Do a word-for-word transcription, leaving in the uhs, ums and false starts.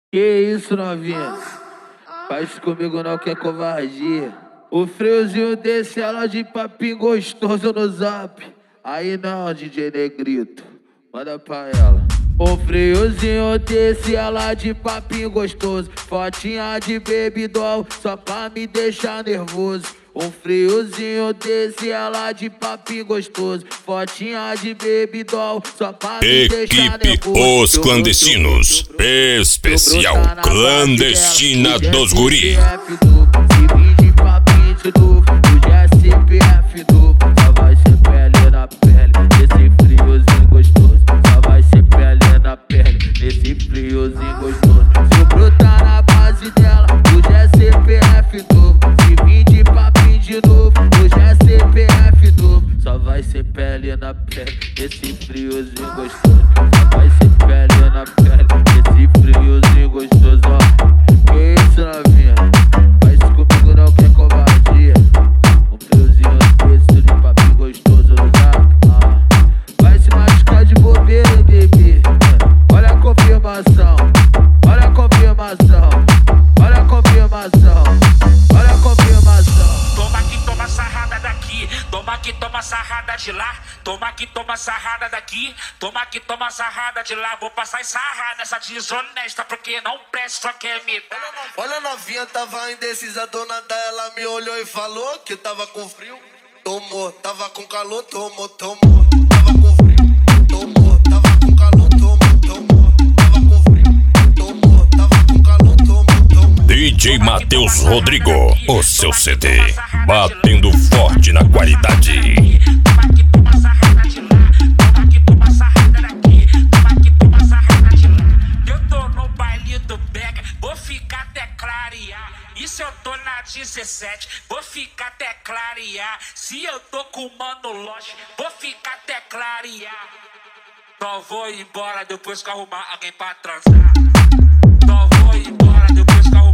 Que isso, novinha? Faz comigo não, que é covardia. O friozinho desse, ela de papinho gostoso no zap. Aí não, D J Negrito, manda pra ela. O friozinho desse, ela de papinho gostoso. Fotinha de baby doll, só pra me deixar nervoso. Um friozinho desse, ela de papinho gostoso. Fotinha de baby doll, só pra me deixar nervoso. Equipe Os Clandestinos, especial clandestina dos guri. Se vir de papinho de novo, hoje é C P F novo. Só vai ser pele na pele, esse friozinho gostoso. Só vai ser pele na pele, esse friozinho gostoso. Se eu brotar na base dela, hoje é C P F novo. Se vir de papinho de novo, hoje é C P F novo. Só vai ser pele na pele, esse friozinho gostoso. Só vai ser pele na pele, esse friozinho gostoso. Ó, que isso, novinha? Faz comigo não, que é covardia. Um friozinho desse de papinho gostoso no zap. Ah, vai se machucar de bobeira, bebê. Olha a confirmação, olha a confirmação, olha a confirmação, olha a confirmação. Toma que toma sarrada daqui, toma que toma sarrada de lá, toma que toma sarrada daqui, toma que toma sarrada de lá. Vou passar e sarrar nessa desonesta porque não presta, só quer me dar. Olha a novinha, tava indecisa, dona dela me olhou e falou que tava com frio. Tomou, tava com calor, tomou, tomou. Tava com frio, tomou, tava com calor, tomou, tomou. Tava com frio, tomou, tava com calor, tomou, tomou. D J Matheus Rodrigo, o seu C D, batendo forte na qualidade. Toma que toma sarrada de lá, toma que toma sarrada daqui, toma que toma sarrada de lá. Eu tô no baile do Bega, vou ficar até clarear. E se eu tô na dezessete, vou ficar até clarear. Se eu tô com o Mano Loche, vou ficar até clarear. Só vou embora depois que arrumar alguém pra transar. Só vou embora depois que arrumar